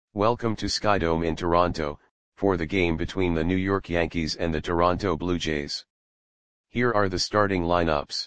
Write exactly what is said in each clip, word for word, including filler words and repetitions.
Welcome to Skydome in Toronto, for the game between the New York Yankees and the Toronto Blue Jays. Here are the starting lineups.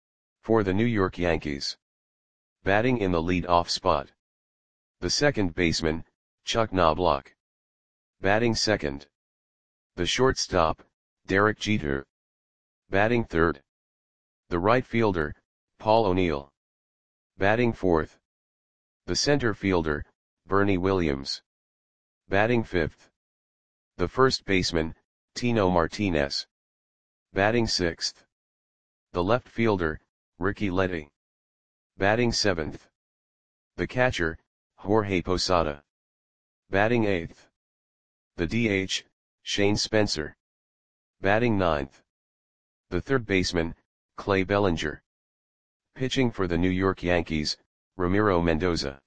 For the New York Yankees. Batting in the lead-off spot. The second baseman, Chuck Knobloch. Batting second. The shortstop, Derek Jeter. Batting third. The right fielder, Paul O'Neill. Batting fourth. The center fielder, Bernie Williams. Batting fifth. The first baseman, Tino Martinez. Batting sixth. The left fielder, Ricky Letty. Batting seventh. The catcher, Jorge Posada. Batting eighth. The D H, Shane Spencer. Batting ninth. The third baseman, Clay Bellinger. Pitching for the New York Yankees, Ramiro Mendoza.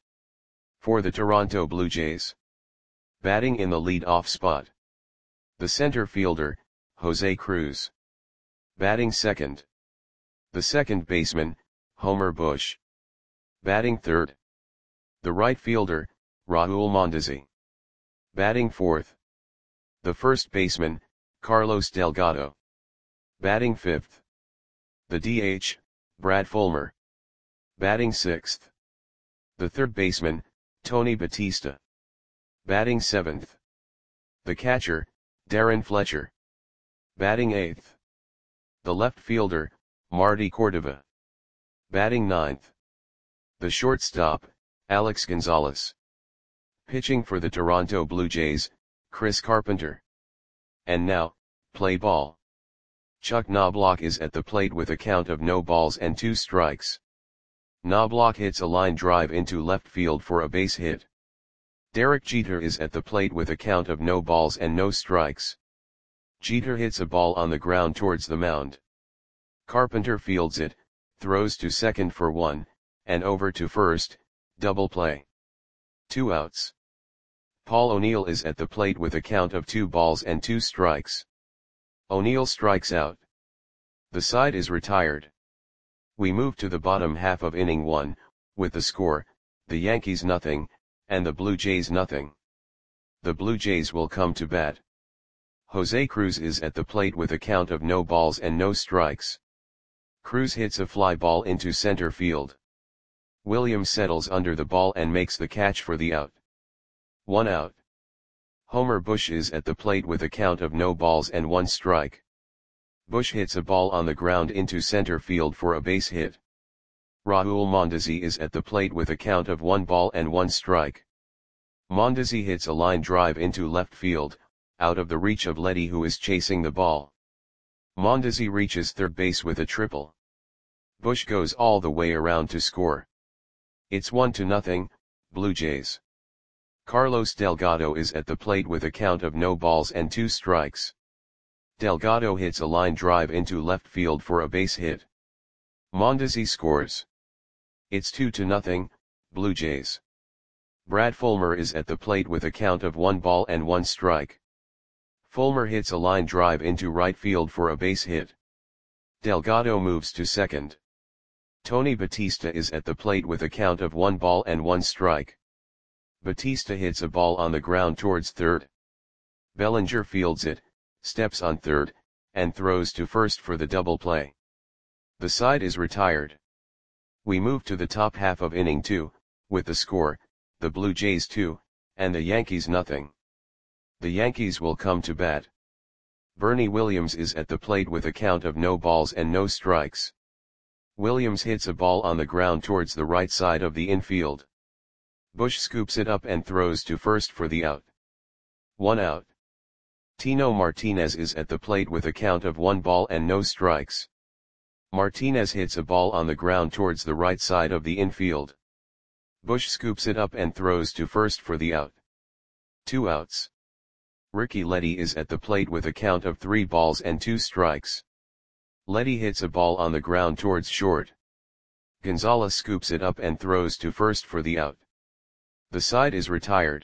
For the Toronto Blue Jays. Batting in the lead-off spot. The center fielder, Jose Cruz. Batting second. The second baseman, Homer Bush. Batting third. The right fielder, Raul Mondesi. Batting fourth. The first baseman, Carlos Delgado. Batting fifth. The D H, Brad Fulmer. Batting sixth. The third baseman, Tony Batista. Batting seventh. The catcher, Darren Fletcher. Batting eighth. The left fielder, Marty Cordova. Batting ninth. The shortstop, Alex Gonzalez. Pitching for the Toronto Blue Jays, Chris Carpenter. And now, play ball. Chuck Knobloch is at the plate with a count of no balls and two strikes. Knobloch hits a line drive into left field for a base hit. Derek Jeter is at the plate with a count of no balls and no strikes. Jeter hits a ball on the ground towards the mound. Carpenter fields it, throws to second for one, and over to first, double play. Two outs. Paul O'Neill is at the plate with a count of two balls and two strikes. O'Neill strikes out. The side is retired. We move to the bottom half of inning one, with the score, the Yankees nothing, and the Blue Jays nothing. The Blue Jays will come to bat. Jose Cruz is at the plate with a count of no balls and no strikes. Cruz hits a fly ball into center field. Williams settles under the ball and makes the catch for the out. One out. Homer Bush is at the plate with a count of no balls and one strike. Bush hits a ball on the ground into center field for a base hit. Raul Mondesi is at the plate with a count of one ball and one strike. Mondesi hits a line drive into left field, out of the reach of Letty, who is chasing the ball. Mondesi reaches third base with a triple. Bush goes all the way around to score. It's one to nothing, Blue Jays. Carlos Delgado is at the plate with a count of no balls and two strikes. Delgado hits a line drive into left field for a base hit. Mondesi scores. It's two to nothing, Blue Jays. Brad Fulmer is at the plate with a count of one ball and one strike. Fulmer hits a line drive into right field for a base hit. Delgado moves to second. Tony Batista is at the plate with a count of one ball and one strike. Batista hits a ball on the ground towards third. Bellinger fields it, steps on third, and throws to first for the double play. The side is retired. We move to the top half of inning two, with the score, the Blue Jays two, and the Yankees nothing. The Yankees will come to bat. Bernie Williams is at the plate with a count of no balls and no strikes. Williams hits a ball on the ground towards the right side of the infield. Bush scoops it up and throws to first for the out. One out. Tino Martinez is at the plate with a count of one ball and no strikes. Martinez hits a ball on the ground towards the right side of the infield. Bush scoops it up and throws to first for the out. Two outs. Ricky Letty is at the plate with a count of three balls and two strikes. Letty hits a ball on the ground towards short. Gonzalez scoops it up and throws to first for the out. The side is retired.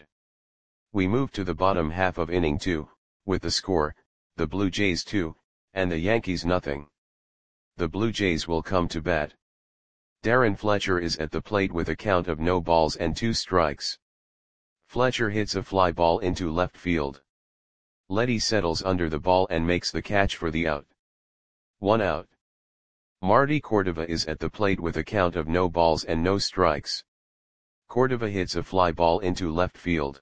We move to the bottom half of inning two, with the score, the Blue Jays two, and the Yankees nothing. The Blue Jays will come to bat. Darren Fletcher is at the plate with a count of no balls and two strikes. Fletcher hits a fly ball into left field. Letty settles under the ball and makes the catch for the out. One out. Marty Cordova is at the plate with a count of no balls and no strikes. Cordova hits a fly ball into left field.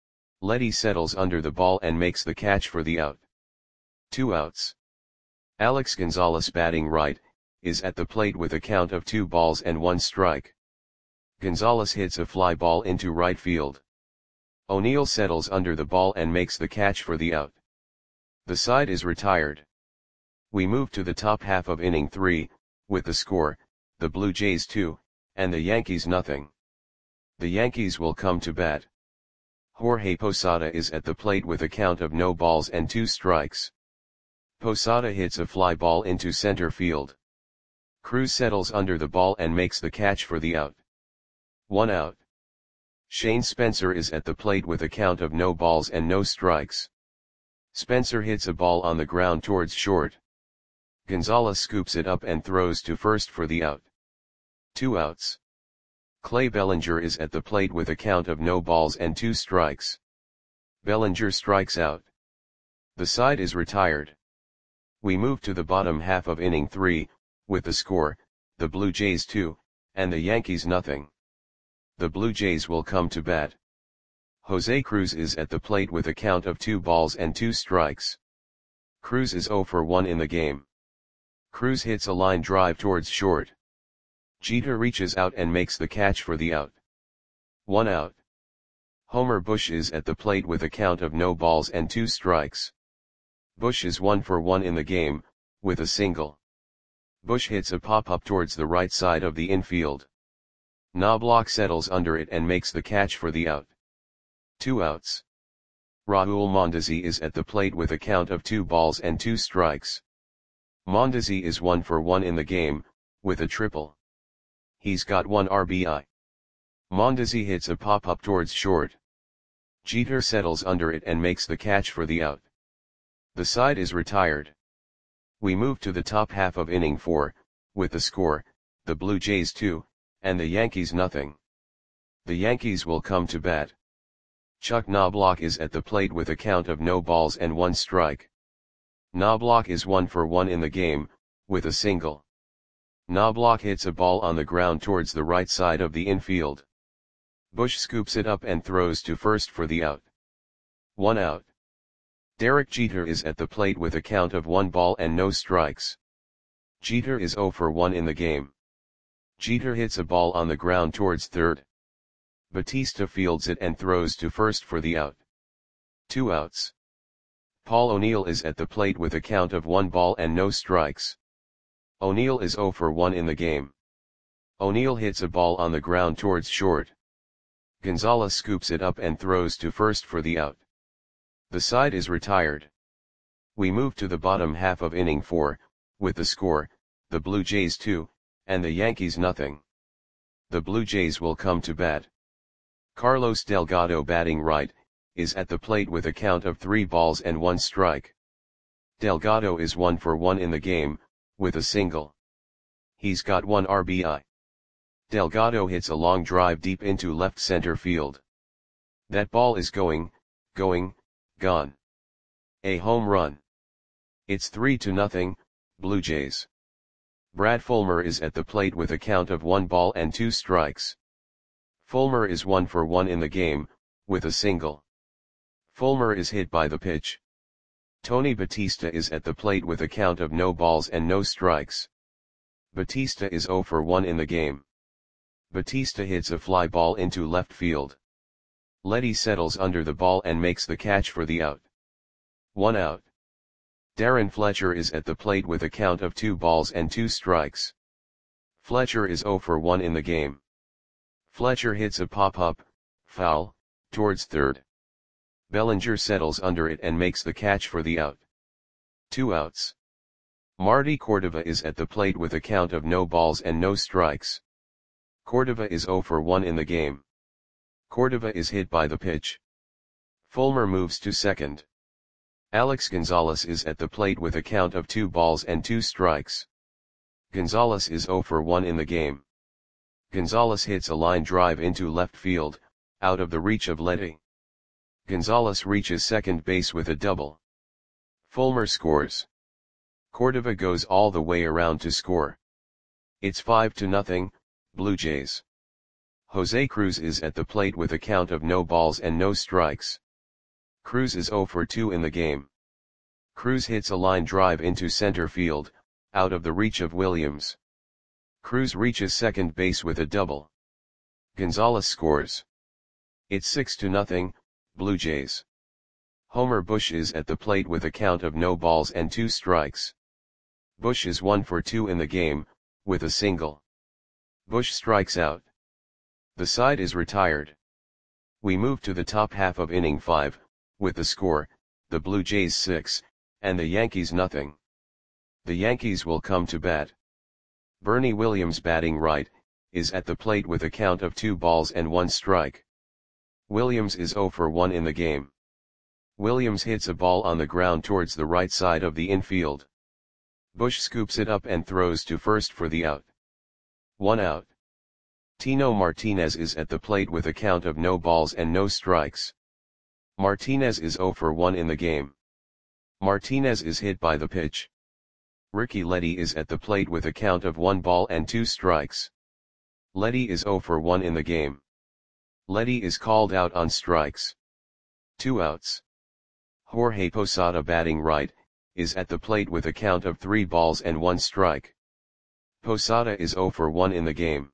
Letty settles under the ball and makes the catch for the out. Two outs. Alex Gonzalez, batting right, is at the plate with a count of two balls and one strike. Gonzalez hits a fly ball into right field. O'Neill settles under the ball and makes the catch for the out. The side is retired. We move to the top half of inning three, with the score, the Blue Jays two, and the Yankees nothing. The Yankees will come to bat. Jorge Posada is at the plate with a count of no balls and two strikes. Posada hits a fly ball into center field. Cruz settles under the ball and makes the catch for the out. One out. Shane Spencer is at the plate with a count of no balls and no strikes. Spencer hits a ball on the ground towards short. Gonzalez scoops it up and throws to first for the out. Two outs. Clay Bellinger is at the plate with a count of no balls and two strikes. Bellinger strikes out. The side is retired. We move to the bottom half of inning three, with the score, the Blue Jays two, and the Yankees nothing. The Blue Jays will come to bat. Jose Cruz is at the plate with a count of two balls and two strikes. Cruz is zero for one in the game. Cruz hits a line drive towards short. Jeter reaches out and makes the catch for the out. One out. Homer Bush is at the plate with a count of no balls and two strikes. Bush is one for one in the game, with a single. Bush hits a pop-up towards the right side of the infield. Knobloch settles under it and makes the catch for the out. Two outs. Raul Mondesi is at the plate with a count of two balls and two strikes. Mondesi is one for one in the game, with a triple. He's got one R B I. Mondesi hits a pop-up towards short. Jeter settles under it and makes the catch for the out. The side is retired. We move to the top half of inning four, with the score, the Blue Jays two, and the Yankees nothing. The Yankees will come to bat. Chuck Knobloch is at the plate with a count of no balls and one strike. Knobloch is one for one in the game, with a single. Knobloch hits a ball on the ground towards the right side of the infield. Bush scoops it up and throws to first for the out. One out. Derek Jeter is at the plate with a count of one ball and no strikes. Jeter is zero for one in the game. Jeter hits a ball on the ground towards third. Batista fields it and throws to first for the out. Two outs. Paul O'Neill is at the plate with a count of one ball and no strikes. O'Neill is zero for one in the game. O'Neill hits a ball on the ground towards short. Gonzalez scoops it up and throws to first for the out. The side is retired. We move to the bottom half of inning four, with the score, the Blue Jays two, and the Yankees nothing. The Blue Jays will come to bat. Carlos Delgado, batting right, is at the plate with a count of three balls and one strike. Delgado is one for one in the game, with a single. He's got one R B I. Delgado hits a long drive deep into left center field. That ball is going, going, gone. A home run. It's three to nothing, Blue Jays. Brad Fulmer is at the plate with a count of one ball and two strikes. Fulmer is one for one in the game, with a single. Fulmer is hit by the pitch. Tony Batista is at the plate with a count of no balls and no strikes. Batista is zero for one in the game. Batista hits a fly ball into left field. Letty settles under the ball and makes the catch for the out. One out. Darren Fletcher is at the plate with a count of two balls and two strikes. Fletcher is zero for one in the game. Fletcher hits a pop-up, foul, towards third. Bellinger settles under it and makes the catch for the out. Two outs. Marty Cordova is at the plate with a count of no balls and no strikes. Cordova is zero for one in the game. Cordova is hit by the pitch. Fulmer moves to second. Alex Gonzalez is at the plate with a count of two balls and two strikes. Gonzalez is zero for one in the game. Gonzalez hits a line drive into left field, out of the reach of Letty. Gonzalez reaches second base with a double. Fulmer scores. Cordova goes all the way around to score. It's five to nothing, Blue Jays. Jose Cruz is at the plate with a count of no balls and no strikes. Cruz is zero for two in the game. Cruz hits a line drive into center field, out of the reach of Williams. Cruz reaches second base with a double. Gonzalez scores. It's six to nothing, Blue Jays. Homer Bush is at the plate with a count of no balls and two strikes. Bush is one for two in the game, with a single. Bush strikes out. The side is retired. We move to the top half of inning five, with the score, the Blue Jays six, and the Yankees nothing. The Yankees will come to bat. Bernie Williams, batting right, is at the plate with a count of two balls and one strike. Williams is zero for one in the game. Williams hits a ball on the ground towards the right side of the infield. Bush scoops it up and throws to first for the out. One out. Tino Martinez is at the plate with a count of no balls and no strikes. Martinez is zero for one in the game. Martinez is hit by the pitch. Ricky Letty is at the plate with a count of one ball and two strikes. Letty is zero for one in the game. Letty is called out on strikes. Two outs. Jorge Posada, batting right, is at the plate with a count of three balls and one strike. Posada is zero for one in the game.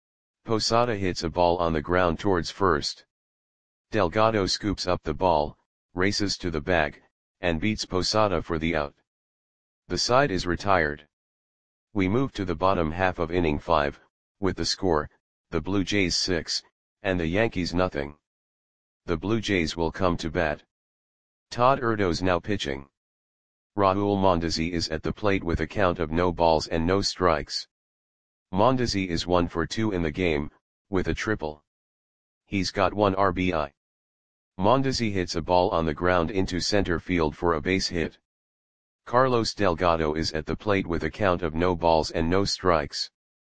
Posada hits a ball on the ground towards first. Delgado scoops up the ball, races to the bag, and beats Posada for the out. The side is retired. We move to the bottom half of inning five, with the score, the Blue Jays six, and the Yankees nothing. The Blue Jays will come to bat. Todd Erdos now pitching. Raul Mondesi is at the plate with a count of no balls and no strikes. Mondesi is one for two in the game, with a triple. He's got one R B I. Mondesi hits a ball on the ground into center field for a base hit. Carlos Delgado is at the plate with a count of no balls and no strikes.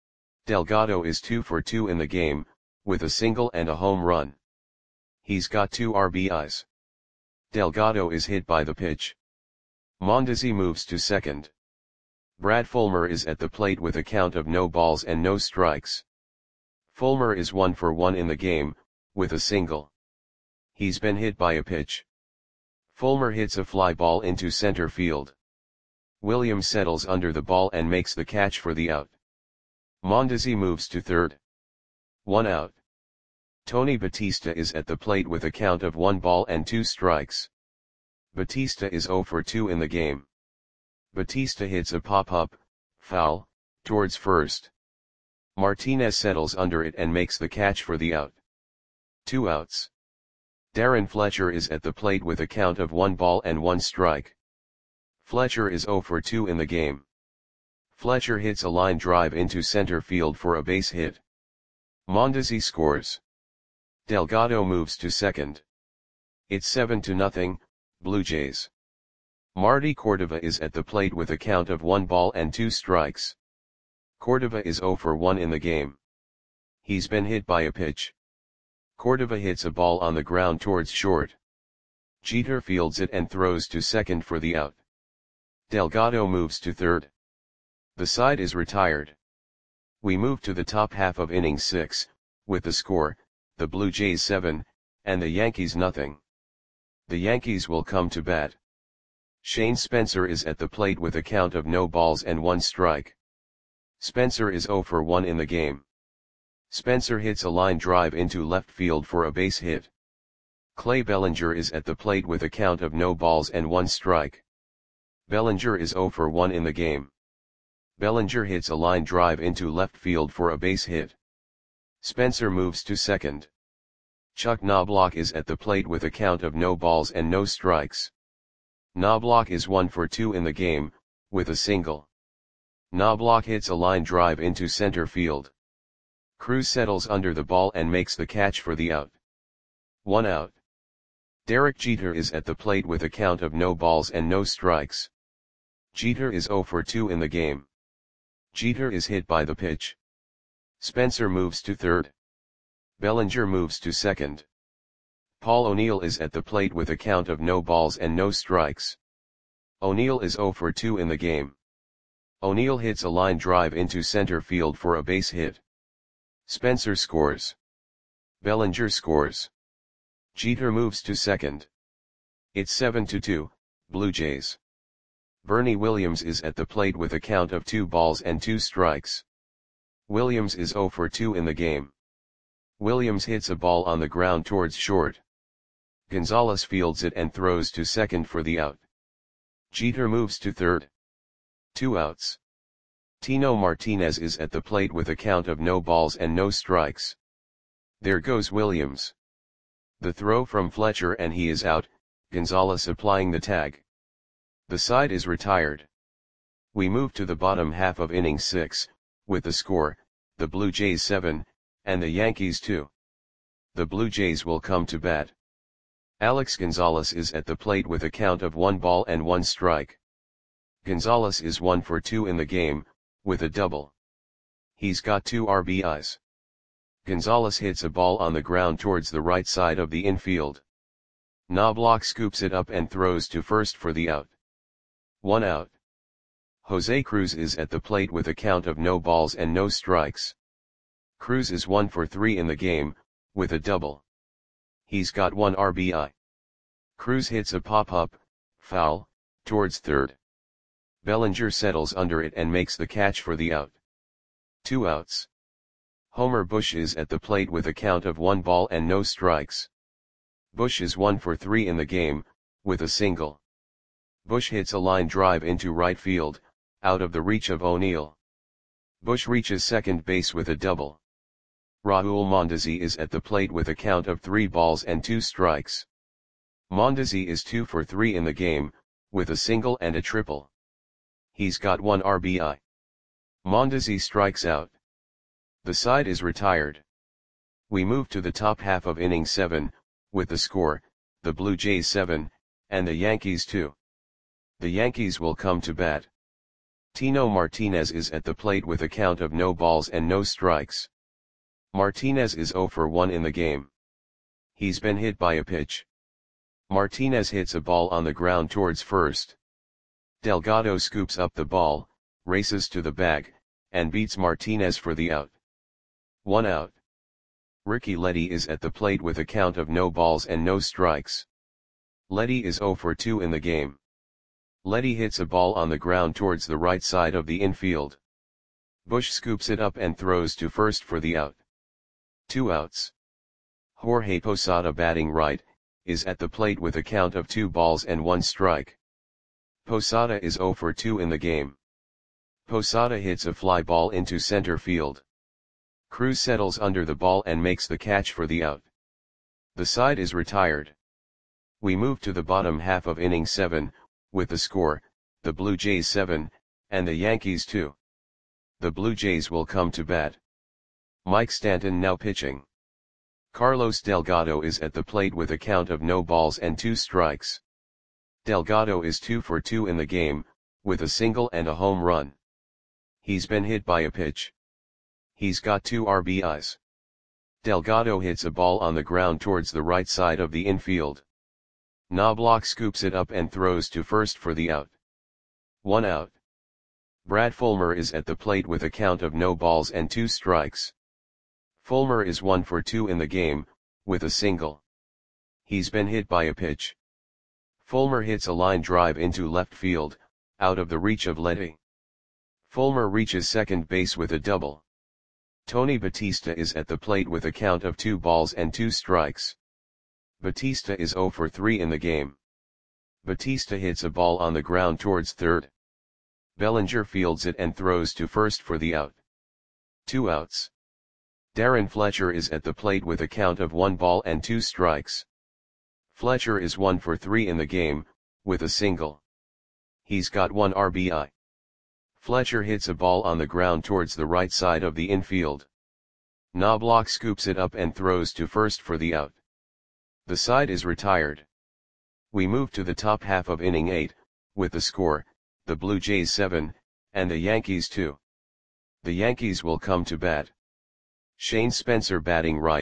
Delgado is two for two in the game, with a single and a home run. He's got two R B Is. Delgado is hit by the pitch. Mondesi moves to second. Brad Fulmer is at the plate with a count of no balls and no strikes. Fulmer is one for one in the game, with a single. He's been hit by a pitch. Fulmer hits a fly ball into center field. Williams settles under the ball and makes the catch for the out. Mondesi moves to third. One out. Tony Batista is at the plate with a count of one ball and two strikes. Batista is zero for two in the game. Batista hits a pop-up, foul, towards first. Martinez settles under it and makes the catch for the out. Two outs. Darren Fletcher is at the plate with a count of one ball and one strike. Fletcher is zero for two in the game. Fletcher hits a line drive into center field for a base hit. Mondesi scores. Delgado moves to second. It's seven to nothing, Blue Jays. Marty Cordova is at the plate with a count of one ball and two strikes. Cordova is zero for one in the game. He's been hit by a pitch. Cordova hits a ball on the ground towards short. Jeter fields it and throws to second for the out. Delgado moves to third. The side is retired. We move to the top half of inning six, with the score, the Blue Jays seven, and the Yankees nothing. The Yankees will come to bat. Shane Spencer is at the plate with a count of no balls and one strike. Spencer is zero for one in the game. Spencer hits a line drive into left field for a base hit. Clay Bellinger is at the plate with a count of no balls and one strike. Bellinger is zero for one in the game. Bellinger hits a line drive into left field for a base hit. Spencer moves to second. Chuck Knobloch is at the plate with a count of no balls and no strikes. Knobloch is one for two in the game, with a single. Knobloch hits a line drive into center field. Cruz settles under the ball and makes the catch for the out. One out. Derek Jeter is at the plate with a count of no balls and no strikes. Jeter is zero for two in the game. Jeter is hit by the pitch. Spencer moves to third. Bellinger moves to second. Paul O'Neill is at the plate with a count of no balls and no strikes. O'Neill is zero for two in the game. O'Neill hits a line drive into center field for a base hit. Spencer scores. Bellinger scores. Jeter moves to second. It's seven to two, Blue Jays. Bernie Williams is at the plate with a count of two balls and two strikes. Williams is zero for two in the game. Williams hits a ball on the ground towards short. Gonzalez fields it and throws to second for the out. Jeter moves to third. Two outs. Tino Martinez is at the plate with a count of no balls and no strikes. There goes Williams. The throw from Fletcher and he is out, Gonzalez applying the tag. The side is retired. We move to the bottom half of inning six, with the score, the Blue Jays seven, and the Yankees two. The Blue Jays will come to bat. Alex Gonzalez is at the plate with a count of one ball and one strike. Gonzalez is one for two in the game, with a double. He's got two R B Is. Gonzalez hits a ball on the ground towards the right side of the infield. Knobloch scoops it up and throws to first for the out. One out. Jose Cruz is at the plate with a count of no balls and no strikes. Cruz is one for three in the game, with a double. He's got one R B I. Cruz hits a pop-up, foul, towards third. Bellinger settles under it and makes the catch for the out. Two outs. Homer Bush is at the plate with a count of one ball and no strikes. Bush is one for three in the game, with a single. Bush hits a line drive into right field, out of the reach of O'Neill. Bush reaches second base with a double. Raul Mondesi is at the plate with a count of three balls and two strikes. Mondesi is two for three in the game, with a single and a triple. He's got one R B I. Mondesi strikes out. The side is retired. We move to the top half of inning seven, with the score, the Blue Jays seven, and the Yankees two. The Yankees will come to bat. Tino Martinez is at the plate with a count of no balls and no strikes. Martinez is zero for one in the game. He's been hit by a pitch. Martinez hits a ball on the ground towards first. Delgado scoops up the ball, races to the bag, and beats Martinez for the out. One out. Ricky Leddy is at the plate with a count of no balls and no strikes. Leddy is zero for two in the game. Leddy hits a ball on the ground towards the right side of the infield. Bush scoops it up and throws to first for the out. Two outs. Jorge Posada, batting right, is at the plate with a count of two balls and one strike. Posada is zero for two in the game. Posada hits a fly ball into center field. Cruz settles under the ball and makes the catch for the out. The side is retired. We move to the bottom half of inning seven, with the score, the Blue Jays seven, and the Yankees two. The Blue Jays will come to bat. Mike Stanton now pitching. Carlos Delgado is at the plate with a count of no balls and two strikes. Delgado is two for two in the game, with a single and a home run. He's been hit by a pitch. He's got two R B Is. Delgado hits a ball on the ground towards the right side of the infield. Knobloch scoops it up and throws to first for the out. One out. Brad Fulmer is at the plate with a count of no balls and two strikes. Fulmer is one for two in the game, with a single. He's been hit by a pitch. Fulmer hits a line drive into left field, out of the reach of Leddy. Fulmer reaches second base with a double. Tony Batista is at the plate with a count of two balls and two strikes. Batista is zero for three in the game. Batista hits a ball on the ground towards third. Bellinger fields it and throws to first for the out. Two outs. Darren Fletcher is at the plate with a count of one ball and two strikes. Fletcher is one for three in the game, with a single. He's got one R B I. Fletcher hits a ball on the ground towards the right side of the infield. Knobloch scoops it up and throws to first for the out. The side is retired. We move to the top half of inning eight, with the score, the Blue Jays seven, and the Yankees two. The Yankees will come to bat. Shane Spencer, batting right,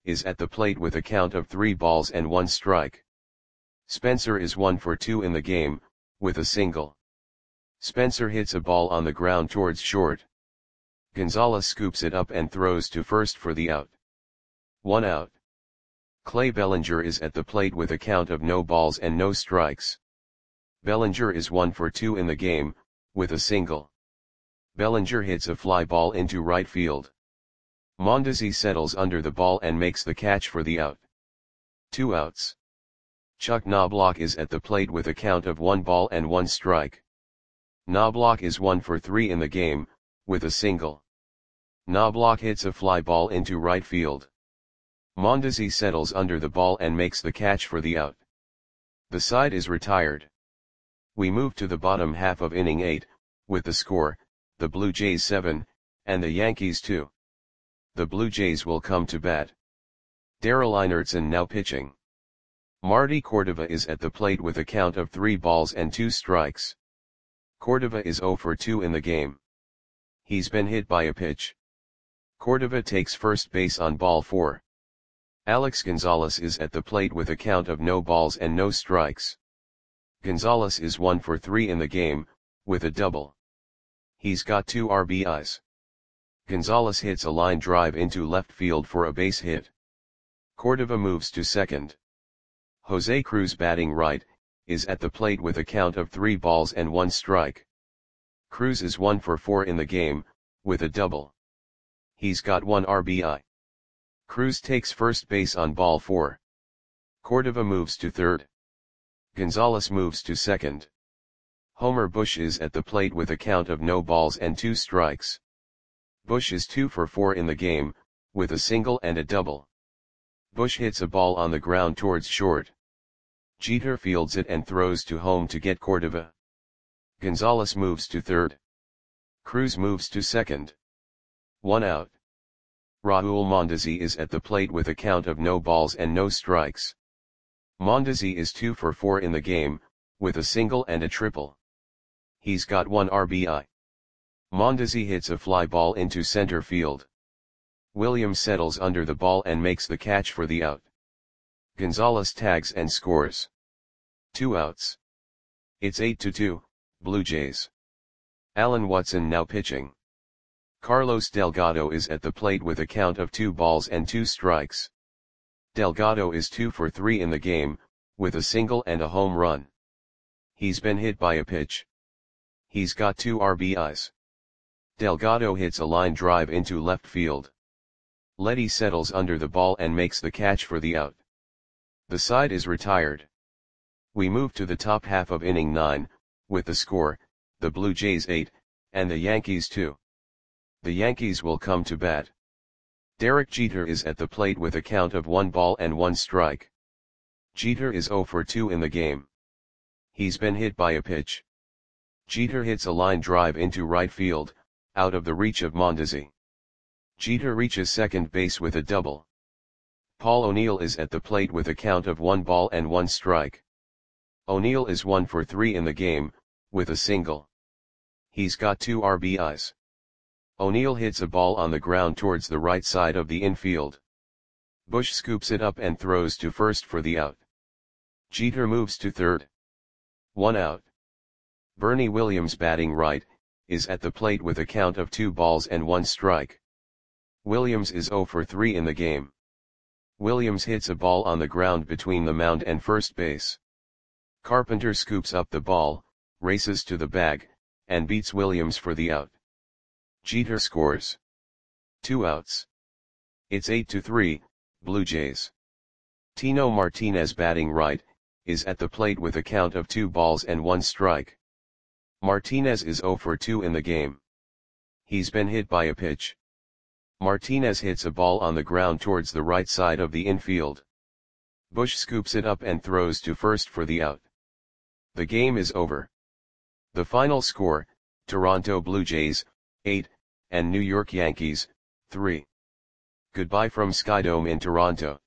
is at the plate with a count of three balls and one strike. Spencer is one for two in the game, with a single. Spencer hits a ball on the ground towards short. Gonzalez scoops it up and throws to first for the out. One out. Clay Bellinger is at the plate with a count of no balls and no strikes. Bellinger is one for two in the game, with a single. Bellinger hits a fly ball into right field. Mondesi settles under the ball and makes the catch for the out. Two outs. Chuck Knobloch is at the plate with a count of one ball and one strike. Knobloch is one for three in the game, with a single. Knobloch hits a fly ball into right field. Mondesi settles under the ball and makes the catch for the out. The side is retired. We move to the bottom half of inning eight, with the score, the Blue Jays seven, and the Yankees two. The Blue Jays will come to bat. Darrell Einertson now pitching. Marty Cordova is at the plate with a count of three balls and two strikes. Cordova is zero for two in the game. He's been hit by a pitch. Cordova takes first base on ball four. Alex Gonzalez is at the plate with a count of no balls and no strikes. Gonzalez is one for three in the game, with a double. He's got two R B Is. Gonzalez hits a line drive into left field for a base hit. Cordova moves to second. Jose Cruz, batting right, is at the plate with a count of three balls and one strike. Cruz is one for four in the game, with a double. He's got one R B I. Cruz takes first base on ball four. Cordova moves to third. Gonzalez moves to second. Homer Bush is at the plate with a count of no balls and two strikes. Bush is two for four in the game, with a single and a double. Bush hits a ball on the ground towards short. Jeter fields it and throws to home to get Cordova. Gonzalez moves to third. Cruz moves to second. One out. Raul Mondesi is at the plate with a count of no balls and no strikes. Mondesi is two for four in the game, with a single and a triple. He's got one R B I. Mondesi hits a fly ball into center field. Williams settles under the ball and makes the catch for the out. Gonzalez tags and scores. Two outs. It's eight to two, Blue Jays. Alan Watson now pitching. Carlos Delgado is at the plate with a count of two balls and two strikes. Delgado is two for three in the game, with a single and a home run. He's been hit by a pitch. He's got two R B Is. Delgado hits a line drive into left field. Letty settles under the ball and makes the catch for the out. The side is retired. We move to the top half of inning nine, with the score, the Blue Jays eight, and the Yankees two. The Yankees will come to bat. Derek Jeter is at the plate with a count of one ball and one strike. Jeter is zero for two in the game. He's been hit by a pitch. Jeter hits a line drive into right field, out of the reach of Mondesi. Jeter reaches second base with a double. Paul O'Neill is at the plate with a count of one ball and one strike. O'Neill is one for three in the game, with a single. He's got two R B Is. O'Neill hits a ball on the ground towards the right side of the infield. Bush scoops it up and throws to first for the out. Jeter moves to third. One out. Bernie Williams, batting right, is at the plate with a count of two balls and one strike. Williams is zero for three in the game. Williams hits a ball on the ground between the mound and first base. Carpenter scoops up the ball, races to the bag, and beats Williams for the out. Jeter scores. Two outs. It's eight to three, Blue Jays. Tino Martinez, batting right, is at the plate with a count of two balls and one strike. Martinez is zero for two in the game. He's been hit by a pitch. Martinez hits a ball on the ground towards the right side of the infield. Bush scoops it up and throws to first for the out. The game is over. The final score, Toronto Blue Jays, eight, and New York Yankees, three. Goodbye from Skydome in Toronto.